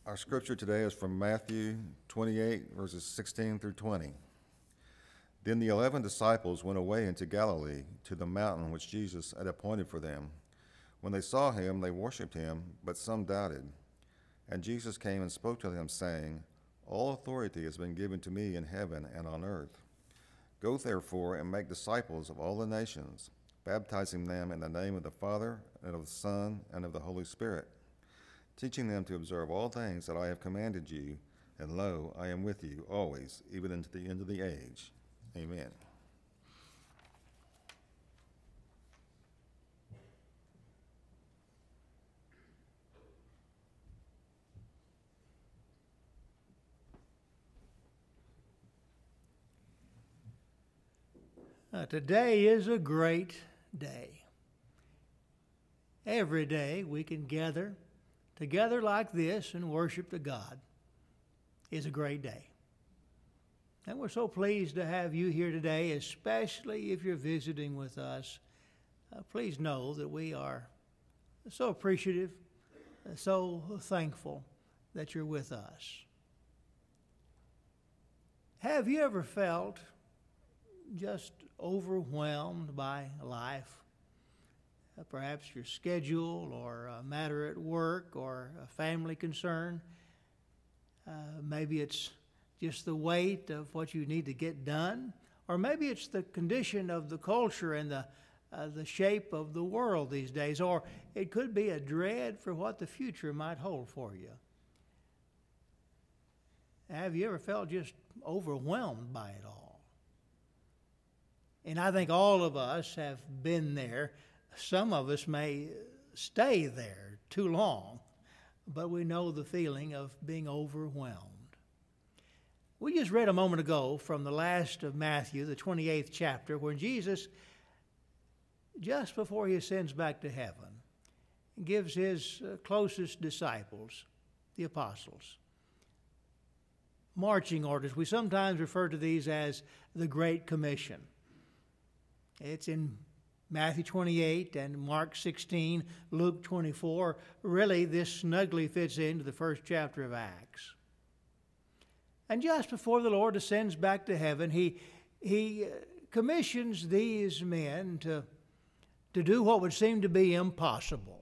Our scripture today is from Matthew 28, verses 16 through 20. Then the 11 disciples went away into Galilee to the mountain which Jesus had appointed for them. When they saw him, they worshipped him, but some doubted. And Jesus came and spoke to them, saying, All authority has been given to me in heaven and on earth. Go therefore and make disciples of all the nations, baptizing them in the name of the Father, and of the Son, and of the Holy Spirit, teaching them to observe all things that I have commanded you, and lo, I am with you always, even unto the end of the age. Amen. Today is a great day. Every day we can gather together like this and worship the God is a great day. And we're so pleased to have you here today, especially if you're visiting with us. Please know that we are so appreciative, so thankful that you're with us. Have you ever felt just overwhelmed by life? Perhaps your schedule or a matter at work or a family concern. Maybe it's just the weight of what you need to get done, or maybe it's the condition of the culture and the shape of the world these days, or it could be a dread for what the future might hold for you. Have you ever felt just overwhelmed by it all? And I think all of us have been there. Some of us may stay there too long, but we know the feeling of being overwhelmed. We just read a moment ago from the last of Matthew, the 28th chapter, where Jesus, just before he ascends back to heaven, gives his closest disciples, the apostles, marching orders. We sometimes refer to these as the Great Commission. It's in Matthew 28 and Mark 16, Luke 24. Really, this snugly fits into the first chapter of Acts. And just before the Lord ascends back to heaven, he commissions these men to do what would seem to be impossible.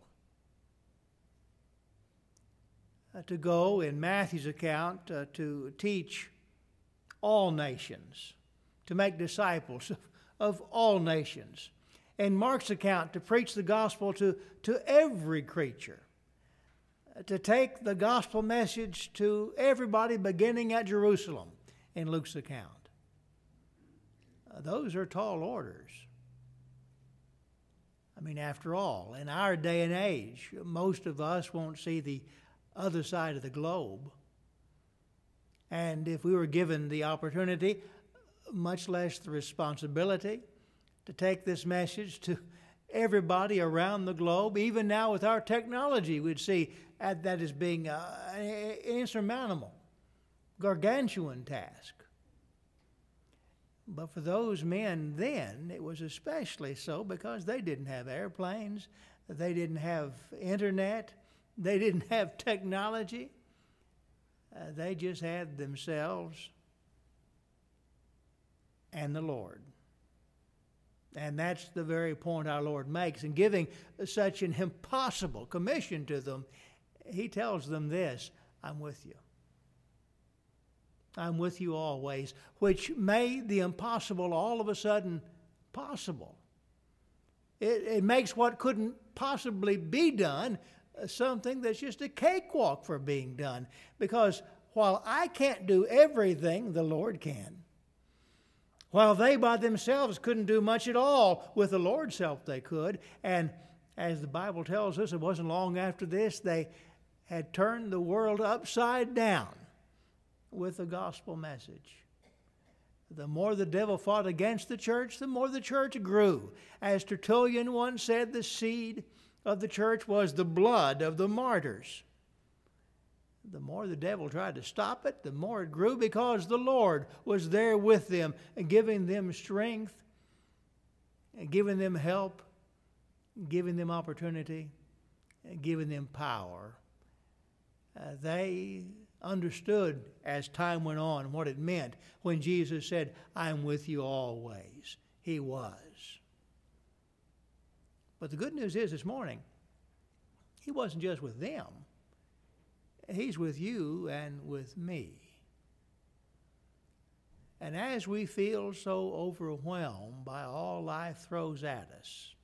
To go, in Matthew's account, to teach all nations, to make disciples of all nations. In Mark's account, to preach the gospel to every creature, to take the gospel message to everybody beginning at Jerusalem in Luke's account. Those are tall orders. I mean, after all, in our day and age, most of us won't see the other side of the globe. And if we were given the opportunity, much less the responsibility, to take this message to everybody around the globe, even now with our technology, we'd see that as being an insurmountable, gargantuan task. But for those men then, it was especially so because they didn't have airplanes, they didn't have internet, they didn't have technology. They just had themselves and the Lord. And that's the very point our Lord makes. In giving such an impossible commission to them, he tells them this: I'm with you. I'm with you always, which made the impossible all of a sudden possible. It makes what couldn't possibly be done something that's just a cakewalk for being done. Because while I can't do everything, the Lord can. While they by themselves couldn't do much at all, with the Lord's help they could. And as the Bible tells us, it wasn't long after this, they had turned the world upside down with the gospel message. The more the devil fought against the church, the more the church grew. As Tertullian once said, the seed of the church was the blood of the martyrs. The more the devil tried to stop it, the more it grew, because the Lord was there with them, and giving them strength, and giving them help, giving them opportunity, and giving them power They understood as time went on what it meant when Jesus said, "I'm with you always." He was. But the good news is this morning, He wasn't just with them. He's with you and with me. And as we feel so overwhelmed by all life throws at us,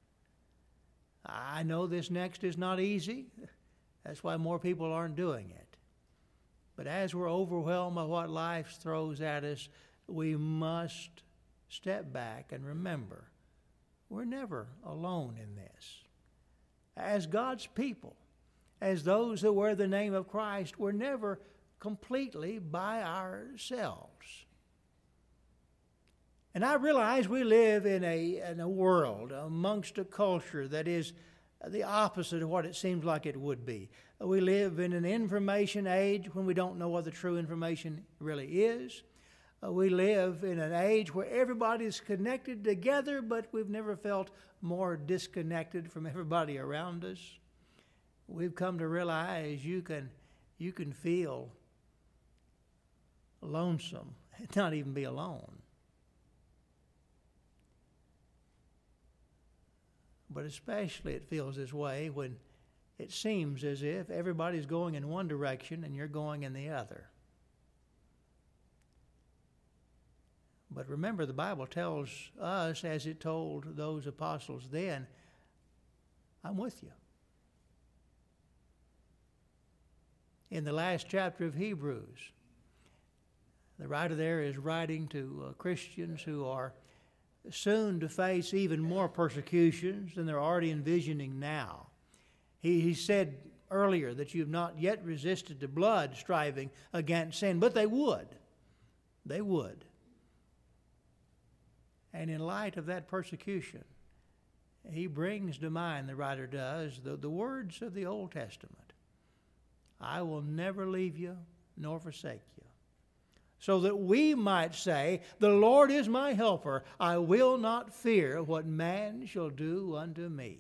I know this next is not easy. That's why more people aren't doing it. But as we're overwhelmed by what life throws at us, we must step back and remember we're never alone in this. As God's people, as those who wear the name of Christ, we're never completely by ourselves. And I realize we live in a world, amongst a culture that is the opposite of what it seems like it would be. We live in an information age when we don't know what the true information really is. We live in an age where everybody's connected together, but we've never felt more disconnected from everybody around us. We've come to realize you can feel lonesome and not even be alone. But especially it feels this way when it seems as if everybody's going in one direction and you're going in the other. But remember, the Bible tells us, as it told those apostles then, I'm with you. In the last chapter of Hebrews, the writer there is writing to Christians who are soon to face even more persecutions than they're already envisioning now. He said earlier that you've not yet resisted the blood striving against sin, but they would. They would. And in light of that persecution, he brings to mind, the writer does, the words of the Old Testament. I will never leave you nor forsake you. So that we might say, the Lord is my helper. I will not fear what man shall do unto me.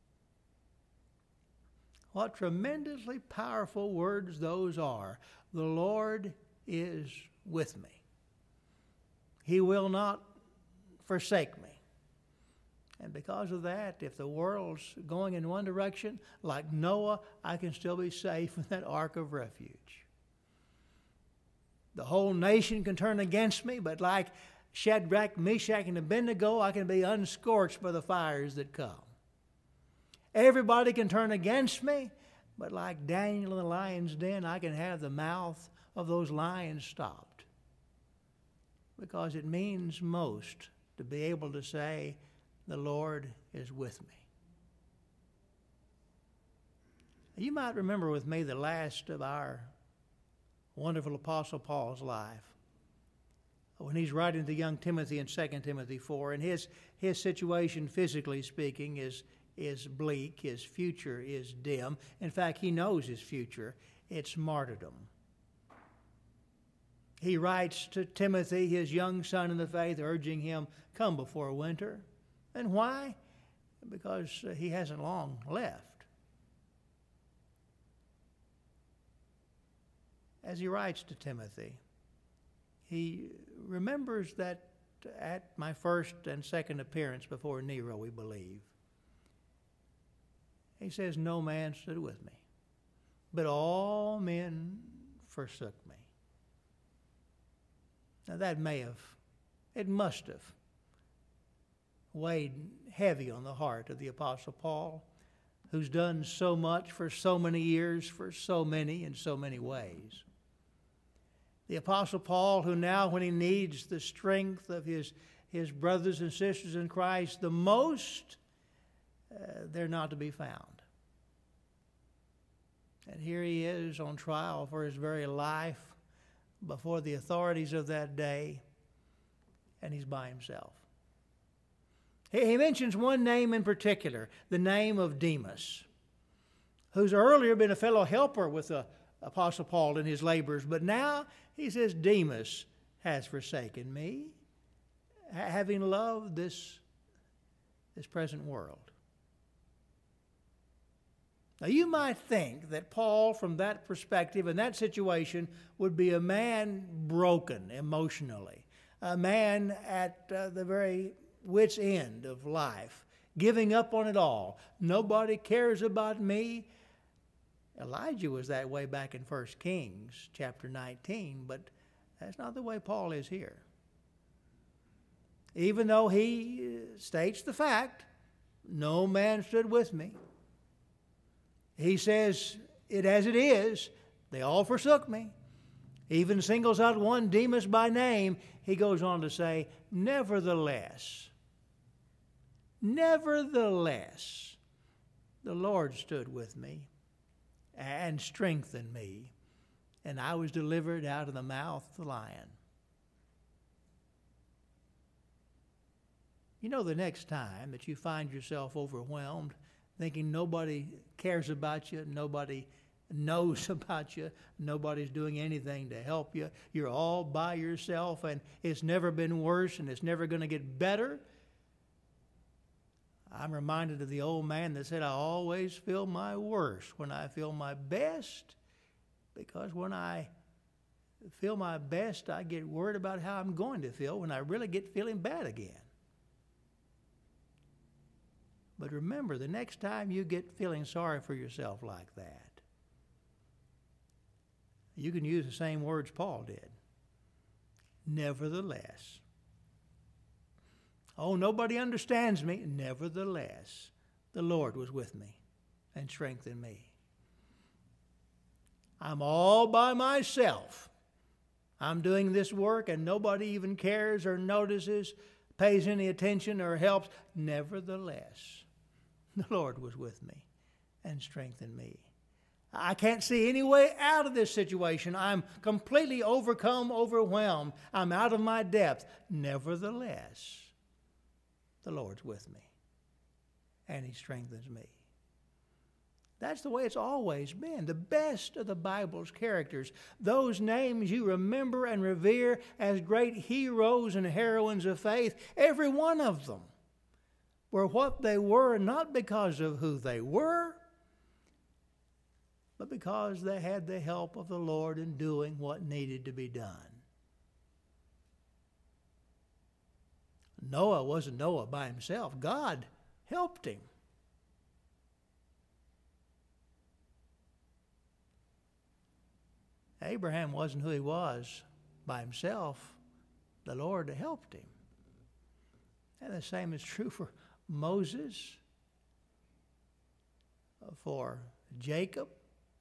What tremendously powerful words those are. The Lord is with me. He will not forsake me. And because of that, if the world's going in one direction, like Noah, I can still be safe in that ark of refuge. The whole nation can turn against me, but like Shadrach, Meshach, and Abednego, I can be unscorched by the fires that come. Everybody can turn against me, but like Daniel in the lion's den, I can have the mouth of those lions stopped. Because it means most to be able to say, the Lord is with me. You might remember with me the last of our wonderful Apostle Paul's life, when he's writing to young Timothy in 2 Timothy 4, and his situation, physically speaking, is bleak. His future is dim. In fact, he knows his future. It's martyrdom. He writes to Timothy, his young son in the faith, urging him, come before winter. And why? Because he hasn't long left. As he writes to Timothy, he remembers that at my first and second appearance before Nero, we believe, he says, no man stood with me, but all men forsook me. Now that must have weighed heavy on the heart of the Apostle Paul, who's done so much for so many years, for so many in so many ways. The Apostle Paul, who now, when he needs the strength of his brothers and sisters in Christ the most, they're not to be found. And here he is on trial for his very life before the authorities of that day, and he's by himself. He mentions one name in particular, the name of Demas, who's earlier been a fellow helper with the Apostle Paul in his labors, but now he says, Demas has forsaken me, having loved this present world. Now, you might think that Paul, from that perspective and that situation, would be a man broken emotionally, a man at the very wit's end of life, giving up on it all. Nobody cares about me. Elijah was that way back in 1 Kings chapter 19, but that's not the way Paul is here. Even though he states the fact, no man stood with me. He says it as it is, they all forsook me. He even singles out one, Demas by name. He goes on to say, nevertheless, the Lord stood with me and strengthened me, and I was delivered out of the mouth of the lion. You know, the next time that you find yourself overwhelmed, thinking nobody cares about you, nobody knows about you, nobody's doing anything to help you, you're all by yourself, and it's never been worse and it's never going to get better. I'm reminded of the old man that said, I always feel my worst when I feel my best, because when I feel my best, I get worried about how I'm going to feel when I really get feeling bad again. But remember, the next time you get feeling sorry for yourself like that, you can use the same words Paul did. Nevertheless. Oh, nobody understands me. Nevertheless, the Lord was with me and strengthened me. I'm all by myself. I'm doing this work and nobody even cares or notices, pays any attention or helps. Nevertheless, the Lord was with me and strengthened me. I can't see any way out of this situation. I'm completely overcome, overwhelmed. I'm out of my depth. Nevertheless, the Lord's with me and He strengthens me. That's the way it's always been. The best of the Bible's characters, those names you remember and revere as great heroes and heroines of faith, every one of them were what they were not because of who they were, but because they had the help of the Lord in doing what needed to be done. Noah wasn't Noah by himself. God helped him. Abraham wasn't who he was by himself. The Lord helped him. And the same is true for Moses, for Jacob.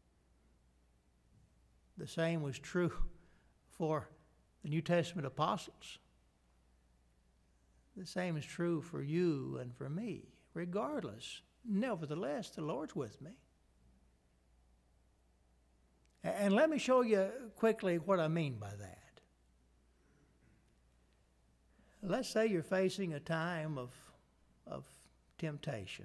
The same was true for the New Testament apostles. The same is true for you and for me, regardless. Nevertheless, the Lord's with me. And let me show you quickly what I mean by that. Let's say you're facing a time of temptation,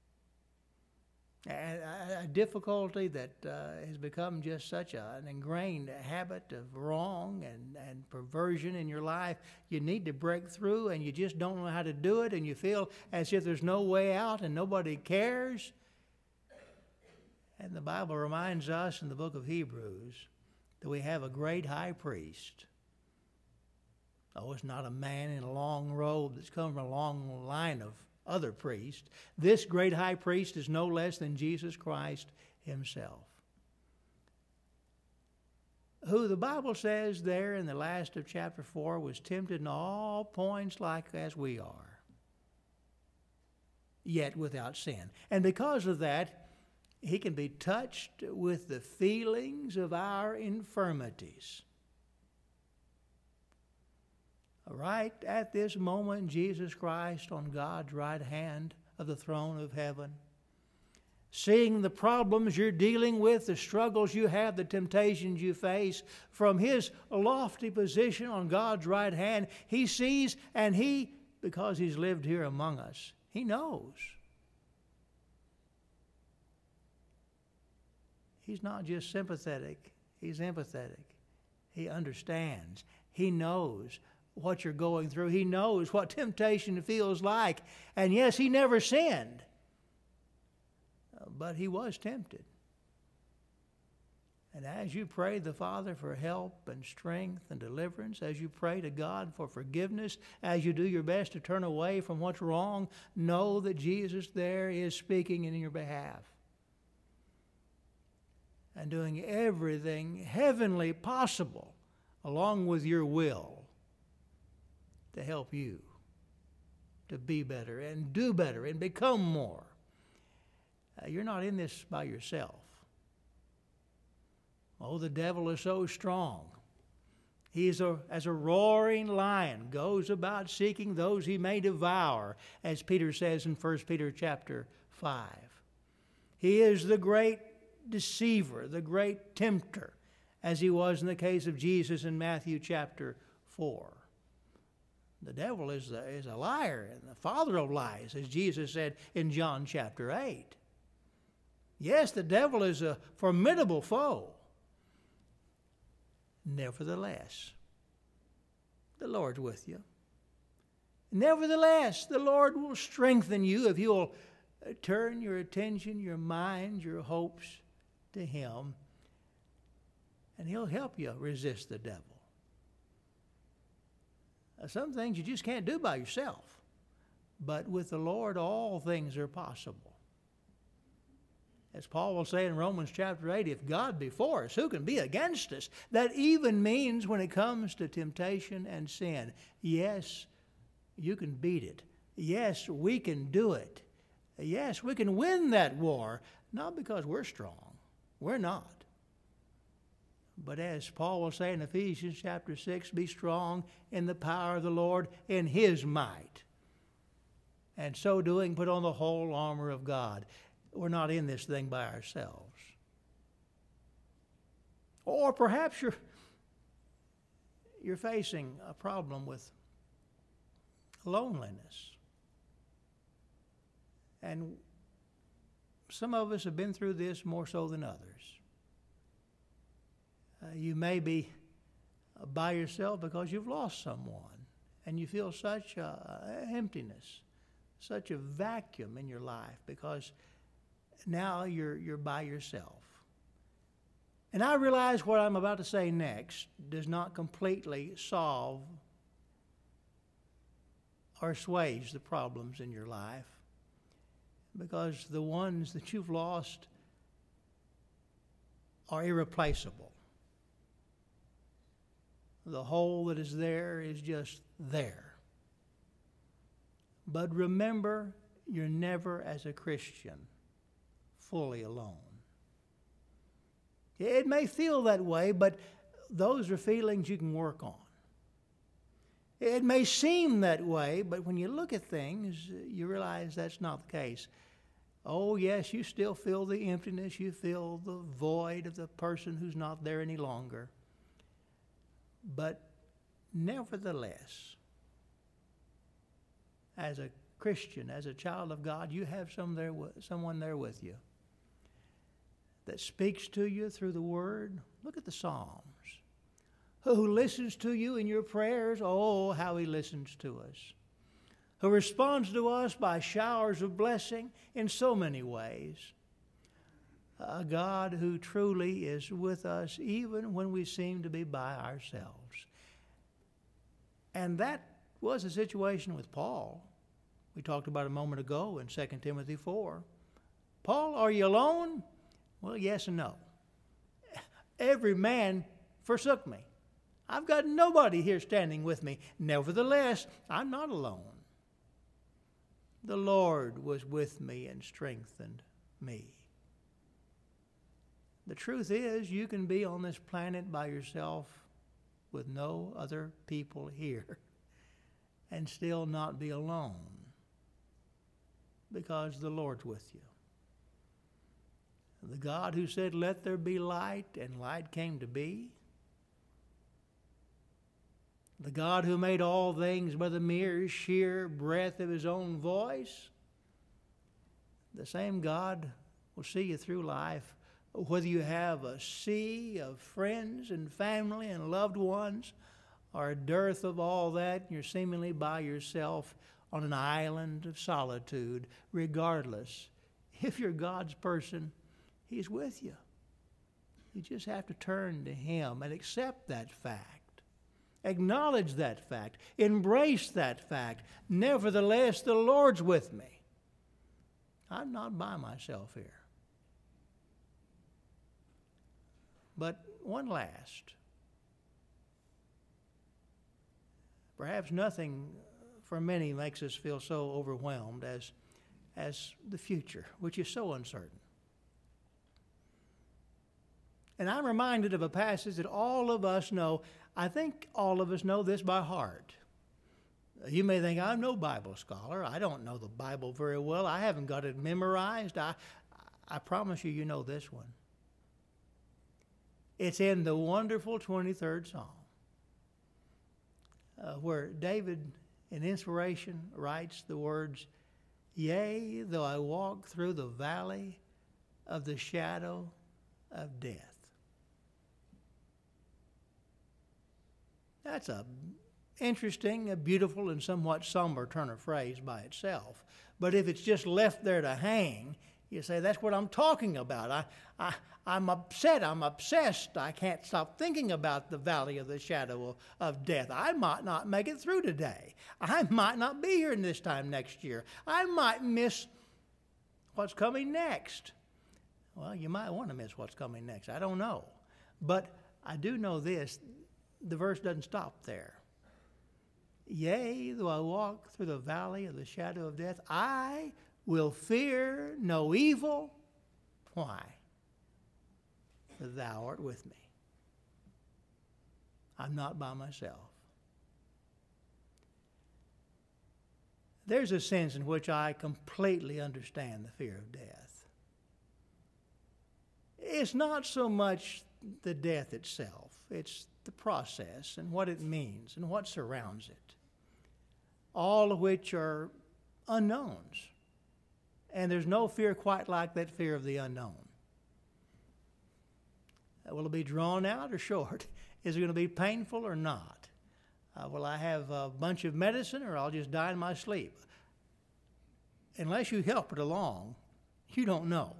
a difficulty that has become just such an ingrained habit of wrong and perversion in your life. You need to break through and you just don't know how to do it, and you feel as if there's no way out and nobody cares. And the Bible reminds us in the book of Hebrews that we have a great high priest. Oh, it's not a man in a long robe that's come from a long line of other priests. This great high priest is no less than Jesus Christ Himself, who the Bible says there in the last of chapter 4 was tempted in all points like as we are, yet without sin. And because of that, He can be touched with the feelings of our infirmities. Right at this moment, Jesus Christ on God's right hand of the throne of heaven, seeing the problems you're dealing with, the struggles you have, the temptations you face, from His lofty position on God's right hand, He sees, and He, because He's lived here among us, He knows. He's not just sympathetic, He's empathetic. He understands. He knows what you're going through. He knows what temptation feels like. And yes, He never sinned. but he was tempted. And as you pray the Father for help and strength and deliverance, as you pray to God for forgiveness, as you do your best to turn away from what's wrong, know that Jesus there is speaking in your behalf and doing everything heavenly possible along with your will to help you to be better and do better and become more. You're not in this by yourself. Oh, the devil is so strong. He is as a roaring lion, goes about seeking those he may devour, as Peter says in 1 Peter chapter 5. He is the great deceiver, the great tempter, as he was in the case of Jesus in Matthew chapter 4. The devil is a liar and the father of lies, as Jesus said in John chapter 8. Yes, the devil is a formidable foe. Nevertheless, the Lord's with you. Nevertheless, the Lord will strengthen you if you'll turn your attention, your mind, your hopes to Him, and He'll help you resist the devil. Some things you just can't do by yourself, but with the Lord all things are possible. As Paul will say in Romans chapter 8, if God be for us, who can be against us? That even means when it comes to temptation and sin, yes, you can beat it. Yes, we can do it. Yes, we can win that war, not because we're strong. We're not. But as Paul will say in Ephesians chapter 6, be strong in the power of the Lord in His might. And so doing, put on the whole armor of God. We're not in this thing by ourselves. Or perhaps you're facing a problem with loneliness. And some of us have been through this more so than others. You may be by yourself because you've lost someone and you feel such emptiness, such a vacuum in your life because now you're by yourself. And I realize what I'm about to say next does not completely solve or assuage the problems in your life, because the ones that you've lost are irreplaceable. The hole that is there is just there. But remember, you're never, as a Christian, fully alone. It may feel that way, but those are feelings you can work on. It may seem that way, but when you look at things, you realize that's not the case. Oh, yes, you still feel the emptiness. You feel the void of the person who's not there any longer. But nevertheless, as a Christian, as a child of God, you have someone there with you that speaks to you through the Word. Look at the Psalms. Who listens to you in your prayers. Oh, how He listens to us. Who responds to us by showers of blessing in so many ways. A God who truly is with us even when we seem to be by ourselves. And that was the situation with Paul. We talked about it a moment ago in 2 Timothy 4. Paul, are you alone? Well, yes and no. Every man forsook me. I've got nobody here standing with me. Nevertheless, I'm not alone. The Lord was with me and strengthened me. The truth is, you can be on this planet by yourself with no other people here and still not be alone because the Lord's with you. The God who said, let there be light, and light came to be. The God who made all things by the mere sheer breath of His own voice. The same God will see you through life, whether you have a sea of friends and family and loved ones, or a dearth of all that, and you're seemingly by yourself on an island of solitude. Regardless, If you're God's person, He's with you. You just have to turn to Him and accept that fact. Acknowledge that fact. Embrace that fact. Nevertheless, the Lord's with me. I'm not by myself here. But one last. Perhaps nothing for many makes us feel so overwhelmed as the future, which is so uncertain. And I'm reminded of a passage that all of us know. I think all of us know this by heart. You may think, I'm no Bible scholar. I don't know the Bible very well. I haven't got it memorized. I promise you, you know this one. It's in the wonderful 23rd Psalm, where David, in inspiration, writes the words, "Yea, though I walk through the valley of the shadow of death." That's a interesting, a beautiful, and somewhat somber turn of phrase by itself. But if it's just left there to hang, you say, that's what I'm talking about. I'm upset. I'm obsessed. I can't stop thinking about the valley of the shadow of death. I might not make it through today. I might not be here this time next year. I might miss what's coming next. Well, you might want to miss what's coming next. I don't know. But I do know this. The verse doesn't stop there. Yea, though I walk through the valley of the shadow of death, I will fear no evil. Why? For thou art with me. I'm not by myself. There's a sense in which I completely understand the fear of death. It's not so much the death itself. It's the process and what it means and what surrounds it, all of which are unknowns. And there's no fear quite like that fear of the unknown. Will it be drawn out or short? Is it going to be painful or not? Will I have a bunch of medicine or I'll just die in my sleep? Unless you help it along, you don't know.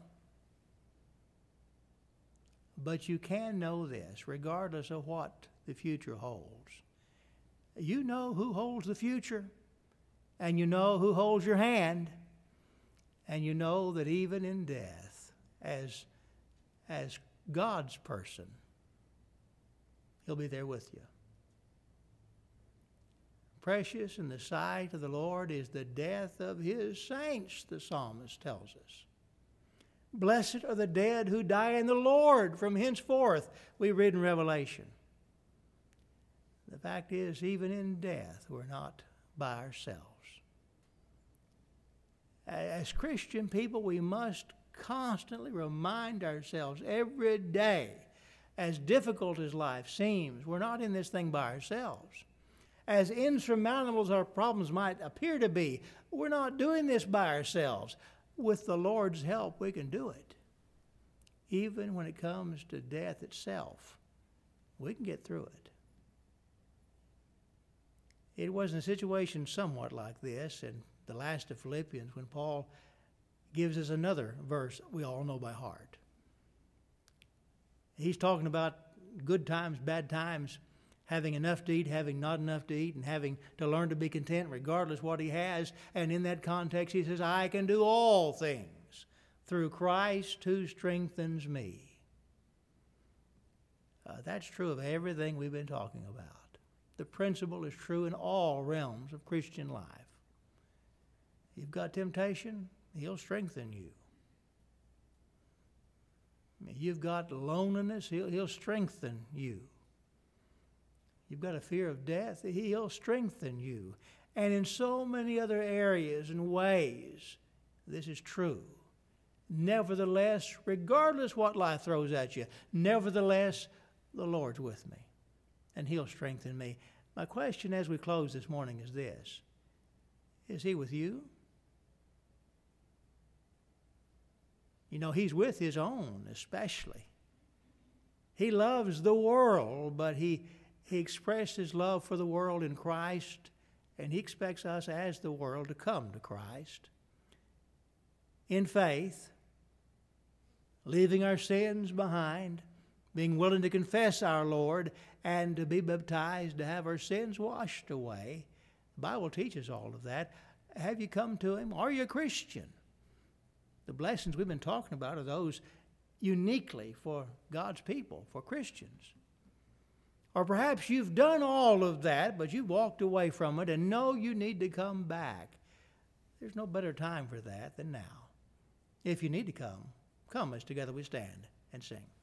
But you can know this, regardless of what the future holds. You know who holds the future, and you know who holds your hand, and you know that even in death, as God's person, He'll be there with you. Precious in the sight of the Lord is the death of His saints, the psalmist tells us. Blessed are the dead who die in the Lord from henceforth, we read in Revelation. The fact is, even in death, we're not by ourselves. As Christian people, we must constantly remind ourselves every day, as difficult as life seems, we're not in this thing by ourselves. As insurmountable as our problems might appear to be, we're not doing this by ourselves. With the Lord's help, we can do it. Even when it comes to death itself, we can get through it. It was in a situation somewhat like this in the last of Philippians when Paul gives us another verse we all know by heart. He's talking about good times, bad times, having enough to eat, having not enough to eat, and having to learn to be content regardless what he has. And in that context, he says, I can do all things through Christ who strengthens me. That's true of everything we've been talking about. The principle is true in all realms of Christian life. You've got temptation, He'll strengthen you. You've got loneliness, He'll strengthen you. You've got a fear of death, He'll strengthen you. And in so many other areas and ways, this is true. Nevertheless, regardless what life throws at you, nevertheless, the Lord's with me, and He'll strengthen me. My question as we close this morning is this. Is He with you? You know, He's with His own especially. He loves the world, but He expressed His love for the world in Christ, and He expects us as the world to come to Christ. in faith, leaving our sins behind, being willing to confess our Lord and to be baptized to have our sins washed away. The Bible teaches all of that. Have you come to Him? Are you a Christian? The blessings we've been talking about are those uniquely for God's people, for Christians. Or perhaps you've done all of that, but you've walked away from it and know you need to come back. There's no better time for that than now. If you need to come as together we stand and sing.